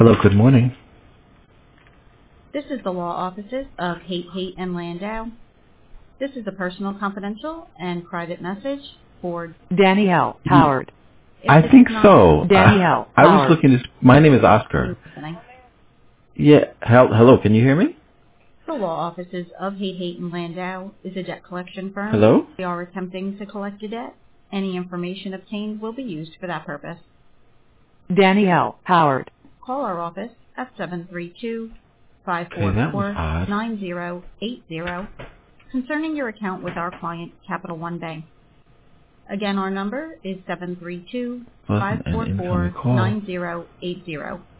Hello, good morning. This is the law offices of Haight and Landau. This is a personal, confidential, and private message for Danielle Howard. I think so. Danielle I was Howard. looking to... My name is Oscar. listening. Yeah, hello, can you hear me? The law offices of Haight and Landau is a debt collection firm. Hello? We are attempting to collect a debt. Any information obtained will be used for that purpose. Danielle Howard. Call our office at 732-544-9080 concerning your account with our client, Capital One Bank. Again, our number is 732-544-9080.